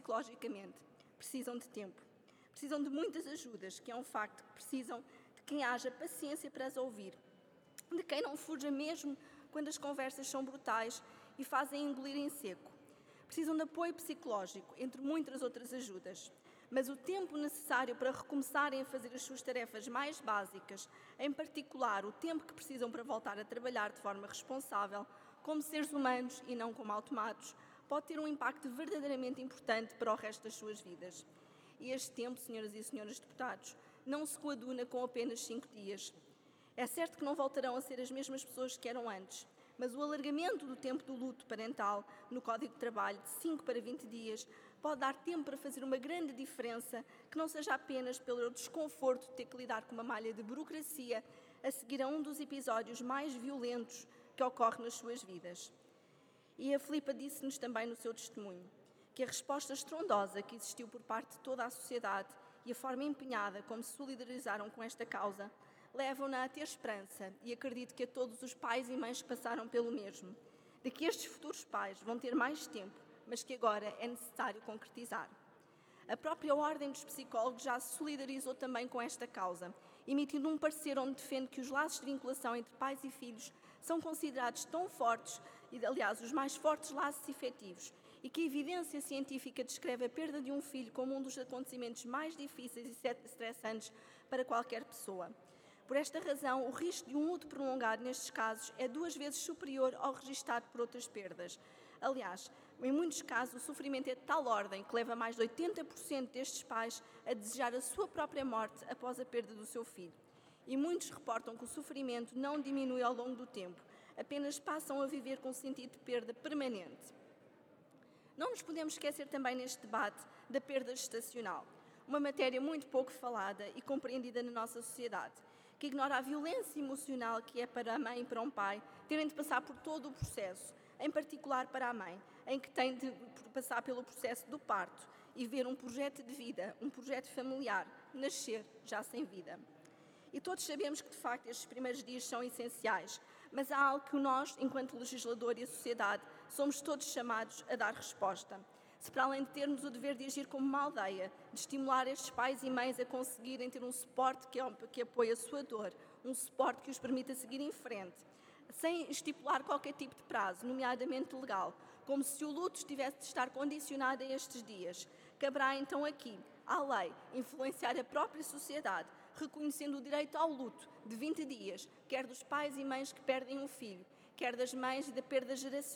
psicologicamente. Precisam de tempo. Precisam de muitas ajudas, que é um facto, que precisam de quem haja paciência para as ouvir, de quem não fuja mesmo quando as conversas são brutais e fazem engolir em seco. Precisam de apoio psicológico, entre muitas outras ajudas. Mas o tempo necessário para recomeçarem a fazer as suas tarefas mais básicas, em particular o tempo que precisam para voltar a trabalhar de forma responsável, como seres humanos e não como automatos, pode ter um impacto verdadeiramente importante para o resto das suas vidas. E este tempo, senhoras e senhores deputados, não se coaduna com apenas 5 dias. É certo que não voltarão a ser as mesmas pessoas que eram antes, mas o alargamento do tempo do luto parental no Código de Trabalho de 5 para 20 dias pode dar tempo para fazer uma grande diferença, que não seja apenas pelo desconforto de ter que lidar com uma malha de burocracia a seguir a um dos episódios mais violentos que ocorre nas suas vidas. E a Filipa disse-nos também no seu testemunho que a resposta estrondosa que existiu por parte de toda a sociedade e a forma empenhada como se solidarizaram com esta causa levam-na a ter esperança, e acredito que a todos os pais e mães que passaram pelo mesmo, de que estes futuros pais vão ter mais tempo, mas que agora é necessário concretizar. A própria Ordem dos Psicólogos já se solidarizou também com esta causa, emitindo um parecer onde defende que os laços de vinculação entre pais e filhos são considerados tão fortes, e aliás os mais fortes laços efetivos, e que a evidência científica descreve a perda de um filho como um dos acontecimentos mais difíceis e estressantes para qualquer pessoa. Por esta razão, o risco de um luto prolongado nestes casos é 2 vezes superior ao registado por outras perdas. Aliás, em muitos casos, o sofrimento é de tal ordem que leva mais de 80% destes pais a desejar a sua própria morte após a perda do seu filho. E muitos reportam que o sofrimento não diminui ao longo do tempo, apenas passam a viver com um sentido de perda permanente. Não nos podemos esquecer também neste debate da perda gestacional, uma matéria muito pouco falada e compreendida na nossa sociedade, que ignora a violência emocional que é para a mãe e para um pai terem de passar por todo o processo, em particular para a mãe, em que tem de passar pelo processo do parto e ver um projeto de vida, um projeto familiar, nascer já sem vida. E todos sabemos que, de facto, estes primeiros dias são essenciais, mas há algo que nós, enquanto legislador e a sociedade, somos todos chamados a dar resposta. Se para além de termos o dever de agir como uma aldeia, de estimular estes pais e mães a conseguirem ter um suporte que apoie a sua dor, um suporte que os permita seguir em frente, sem estipular qualquer tipo de prazo, nomeadamente legal, como se o luto tivesse de estar condicionado a estes dias, caberá então aqui, à lei, influenciar a própria sociedade, reconhecendo o direito ao luto de 20 dias, quer dos pais e mães que perdem um filho, quer das mães e da perda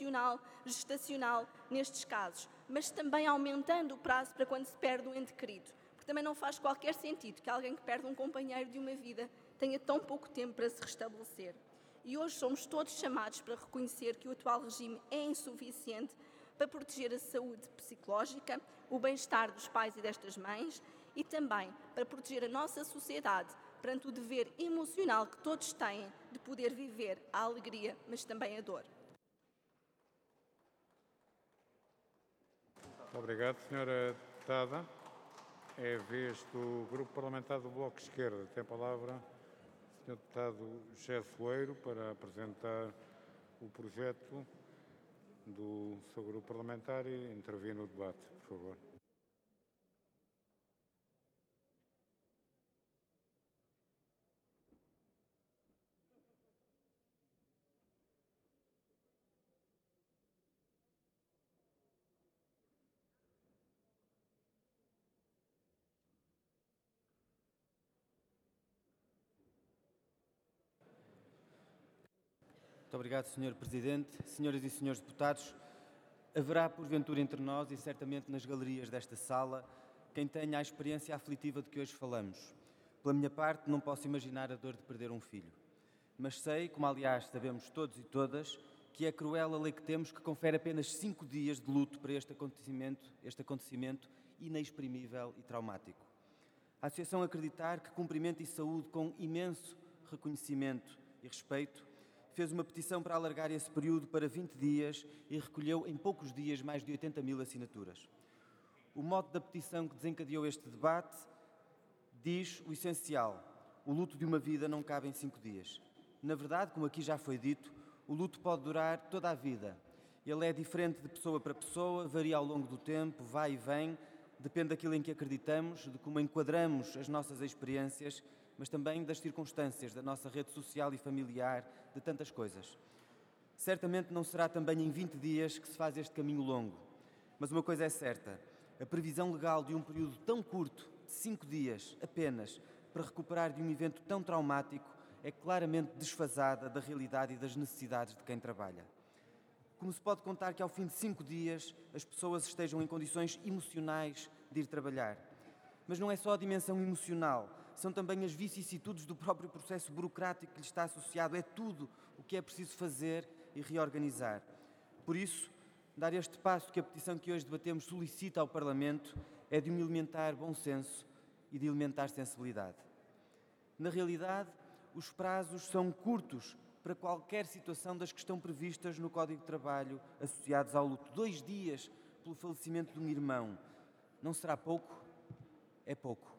gestacional nestes casos, mas também aumentando o prazo para quando se perde um ente querido, porque também não faz qualquer sentido que alguém que perde um companheiro de uma vida tenha tão pouco tempo para se restabelecer. E hoje somos todos chamados para reconhecer que o atual regime é insuficiente para proteger a saúde psicológica, o bem-estar dos pais e destas mães e também para proteger a nossa sociedade perante o dever emocional que todos têm de poder viver a alegria, mas também a dor. Obrigado, Sra. Deputada. É a vez do Grupo Parlamentar do Bloco de Esquerda. Tem a palavra o Sr. Deputado José Soeiro para apresentar o projeto do seu grupo parlamentar e intervir no debate, por favor. Muito obrigado, Sr. Presidente. Senhoras e senhores deputados, haverá porventura entre nós e certamente nas galerias desta sala quem tenha a experiência aflitiva de que hoje falamos. Pela minha parte, não posso imaginar a dor de perder um filho. Mas sei, como aliás sabemos todos e todas, que é cruel a lei que temos que confere apenas 5 dias de luto para este acontecimento inexprimível e traumático. A Associação Acreditar, que cumprimento e saúde com imenso reconhecimento e respeito, fez uma petição para alargar esse período para 20 dias e recolheu em poucos dias mais de 80.000 assinaturas. O mote da petição que desencadeou este debate diz o essencial: o luto de uma vida não cabe em 5 dias. Na verdade, como aqui já foi dito, o luto pode durar toda a vida. Ele é diferente de pessoa para pessoa, varia ao longo do tempo, vai e vem, depende daquilo em que acreditamos, de como enquadramos as nossas experiências, mas também das circunstâncias, da nossa rede social e familiar, de tantas coisas. Certamente não será também em 20 dias que se faz este caminho longo, mas uma coisa é certa, a previsão legal de um período tão curto, de 5 dias apenas, para recuperar de um evento tão traumático, é claramente desfasada da realidade e das necessidades de quem trabalha. Como se pode contar que ao fim de 5 dias as pessoas estejam em condições emocionais de ir trabalhar? Mas não é só a dimensão emocional, são também as vicissitudes do próprio processo burocrático que lhe está associado, é tudo o que é preciso fazer e reorganizar. Por isso, dar este passo que a petição que hoje debatemos solicita ao Parlamento é de um elementar bom senso e de elementar sensibilidade. Na realidade, os prazos são curtos para qualquer situação das que estão previstas no Código de Trabalho associados ao luto. 2 dias pelo falecimento de um irmão. Não será pouco? É pouco.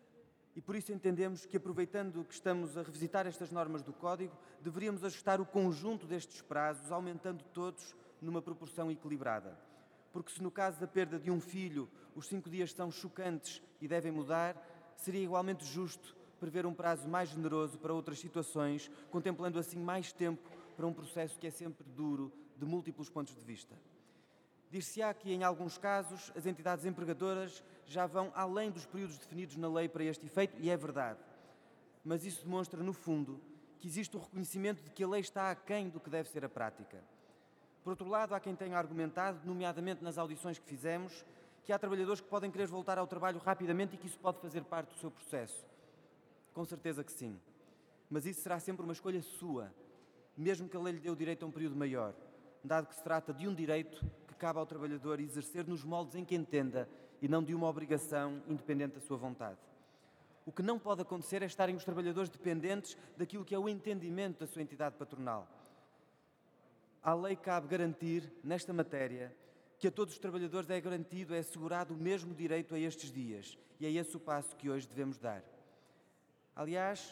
E por isso entendemos que, aproveitando que estamos a revisitar estas normas do Código, deveríamos ajustar o conjunto destes prazos, aumentando todos numa proporção equilibrada. Porque se no caso da perda de um filho os 5 dias são chocantes e devem mudar, seria igualmente justo prever um prazo mais generoso para outras situações, contemplando assim mais tempo para um processo que é sempre duro, de múltiplos pontos de vista. Dir-se-á que, em alguns casos, as entidades empregadoras já vão além dos períodos definidos na lei para este efeito, e é verdade. Mas isso demonstra, no fundo, que existe o reconhecimento de que a lei está aquém do que deve ser a prática. Por outro lado, há quem tenha argumentado, nomeadamente nas audições que fizemos, que há trabalhadores que podem querer voltar ao trabalho rapidamente e que isso pode fazer parte do seu processo. Com certeza que sim. Mas isso será sempre uma escolha sua, mesmo que a lei lhe dê o direito a um período maior, dado que se trata de um direito que cabe ao trabalhador exercer nos moldes em que entenda e não de uma obrigação independente da sua vontade. O que não pode acontecer é estarem os trabalhadores dependentes daquilo que é o entendimento da sua entidade patronal. À lei cabe garantir, nesta matéria, que a todos os trabalhadores é garantido, é assegurado o mesmo direito a estes dias, e é esse o passo que hoje devemos dar. Aliás,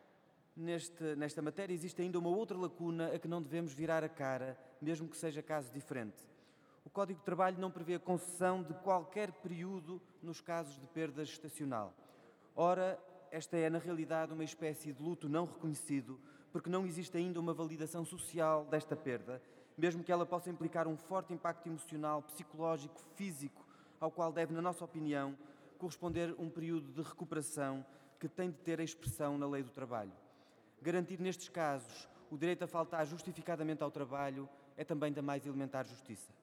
nesta matéria existe ainda uma outra lacuna a que não devemos virar a cara, mesmo que seja caso diferente. O Código de Trabalho não prevê a concessão de qualquer período nos casos de perda gestacional. Ora, esta é, na realidade, uma espécie de luto não reconhecido, porque não existe ainda uma validação social desta perda, mesmo que ela possa implicar um forte impacto emocional, psicológico, físico, ao qual deve, na nossa opinião, corresponder um período de recuperação que tem de ter a expressão na lei do trabalho. Garantir nestes casos o direito a faltar justificadamente ao trabalho é também da mais elementar justiça.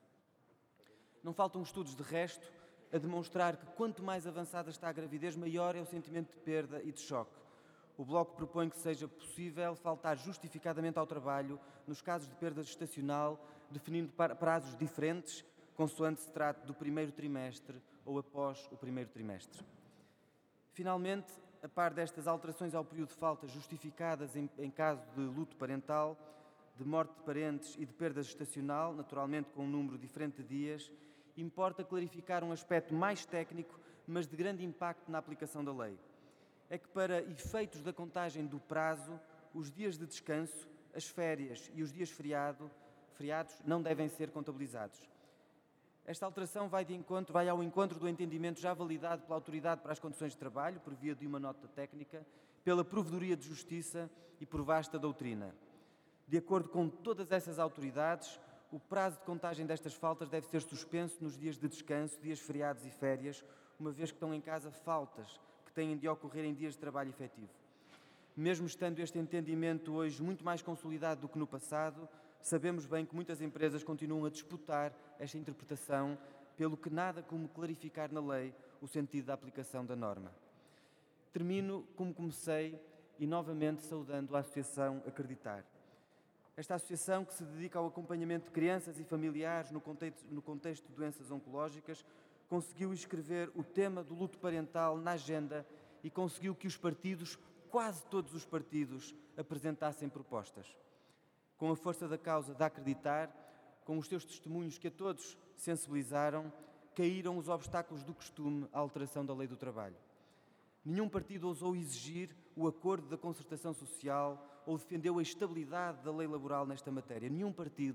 Não faltam estudos de resto a demonstrar que quanto mais avançada está a gravidez, maior é o sentimento de perda e de choque. O Bloco propõe que seja possível faltar justificadamente ao trabalho nos casos de perda gestacional, definindo prazos diferentes, consoante se trate do primeiro trimestre ou após o primeiro trimestre. Finalmente, a par destas alterações ao período de falta justificadas em caso de luto parental, de morte de parentes e de perda gestacional, naturalmente com um número diferente de dias, importa clarificar um aspecto mais técnico, mas de grande impacto na aplicação da lei. É que, para efeitos da contagem do prazo, os dias de descanso, as férias e os dias feriados não devem ser contabilizados. Esta alteração vai ao encontro do entendimento já validado pela Autoridade para as Condições de Trabalho, por via de uma nota técnica, pela Provedoria de Justiça e por vasta doutrina. De acordo com todas essas autoridades, o prazo de contagem destas faltas deve ser suspenso nos dias de descanso, dias feriados e férias, uma vez que estão em casa faltas que têm de ocorrer em dias de trabalho efetivo. Mesmo estando este entendimento hoje muito mais consolidado do que no passado, sabemos bem que muitas empresas continuam a disputar esta interpretação, pelo que nada como clarificar na lei o sentido da aplicação da norma. Termino como comecei e novamente saudando a Associação Acreditar. Esta associação, que se dedica ao acompanhamento de crianças e familiares no contexto de doenças oncológicas, conseguiu inscrever o tema do luto parental na agenda e conseguiu que os partidos, quase todos os partidos, apresentassem propostas. Com a força da causa de Acreditar, com os seus testemunhos que a todos sensibilizaram, caíram os obstáculos do costume à alteração da lei do trabalho. Nenhum partido ousou exigir o acordo da concertação social ou defendeu a estabilidade da lei laboral nesta matéria. Nenhum partido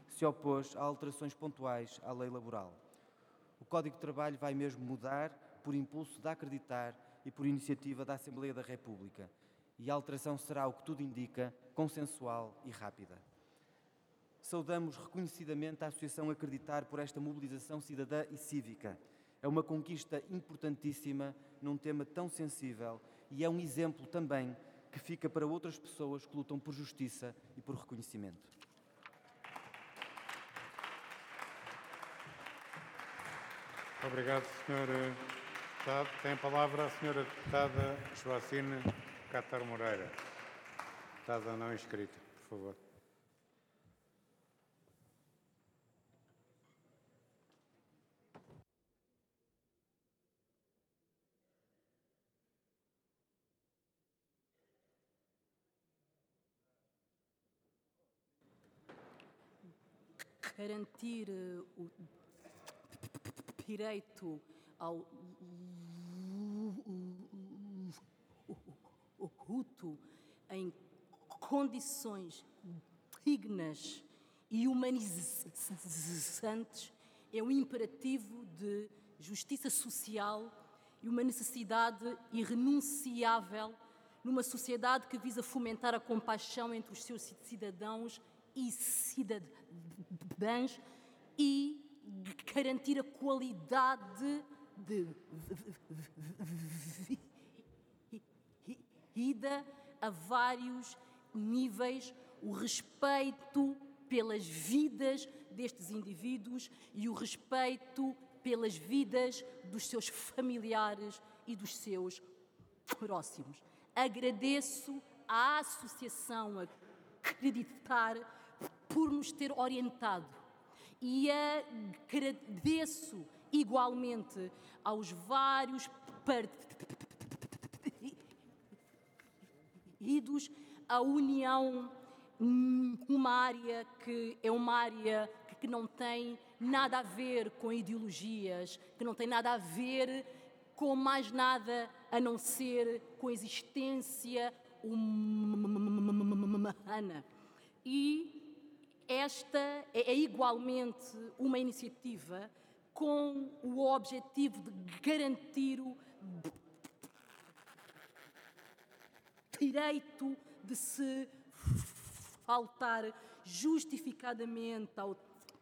se opôs a alterações pontuais à lei laboral. O Código de Trabalho vai mesmo mudar por impulso da Acreditar e por iniciativa da Assembleia da República. E a alteração será, o que tudo indica, consensual e rápida. Saudamos reconhecidamente a Associação Acreditar por esta mobilização cidadã e cívica. É uma conquista importantíssima num tema tão sensível e é um exemplo também que fica para outras pessoas que lutam por justiça e por reconhecimento. Obrigado, Sr. Deputado. Tem a palavra a Sra. Deputada Joacine Cátar Moreira. Deputada não inscrita, por favor. Garantir o direito ao luto em condições dignas e humanizantes é um imperativo de justiça social e uma necessidade irrenunciável numa sociedade que visa fomentar a compaixão entre os seus cidadãos e cidadãs e garantir a qualidade de vida a vários níveis, o respeito pelas vidas destes indivíduos e o respeito pelas vidas dos seus familiares e dos seus próximos. Agradeço à Associação Acreditar por nos ter orientado e agradeço igualmente aos vários partidos a união numa área que é uma área que não tem nada a ver com ideologias, que não tem nada a ver com mais nada a não ser com a existência humana. E esta é igualmente uma iniciativa com o objetivo de garantir o direito de se faltar justificadamente ao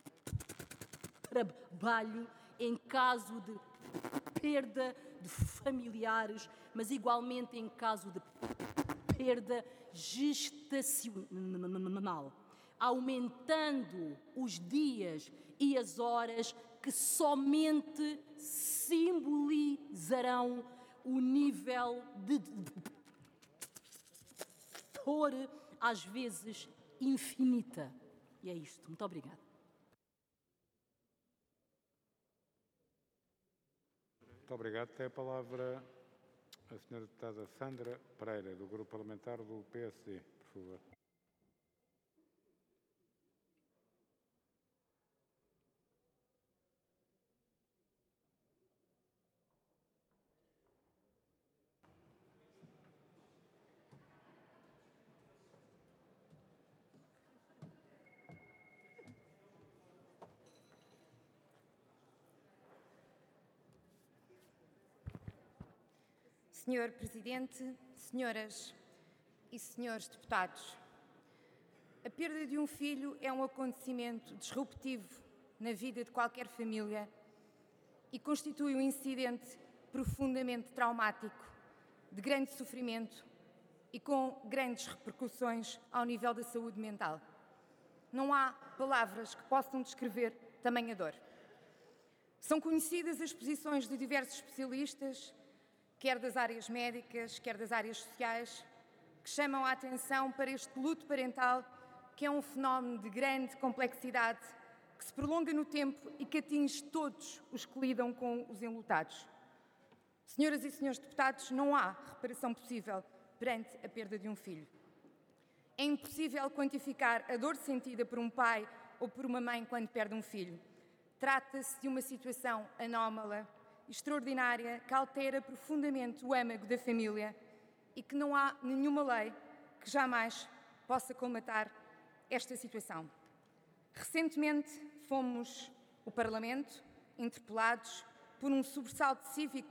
trabalho em caso de perda de familiares, mas igualmente em caso de perda gestacional, aumentando os dias e as horas que somente simbolizarão o nível de dor, às vezes infinita. E é isto. Muito obrigada. Muito obrigado. Tem a palavra a Sra. Deputada Sandra Pereira, do Grupo Parlamentar do PSD, por favor. Senhor Presidente, senhoras e senhores deputados, a perda de um filho é um acontecimento disruptivo na vida de qualquer família e constitui um incidente profundamente traumático, de grande sofrimento e com grandes repercussões ao nível da saúde mental. Não há palavras que possam descrever tamanha dor. São conhecidas as posições de diversos especialistas, quer das áreas médicas, quer das áreas sociais, que chamam a atenção para este luto parental, que é um fenómeno de grande complexidade, que se prolonga no tempo e que atinge todos os que lidam com os enlutados. Senhoras e senhores deputados, não há reparação possível perante a perda de um filho. É impossível quantificar a dor sentida por um pai ou por uma mãe quando perde um filho. Trata-se de uma situação anómala, extraordinária, que altera profundamente o âmago da família e que não há nenhuma lei que jamais possa colmatar esta situação. Recentemente fomos, o Parlamento, interpelados por um sobressalto cívico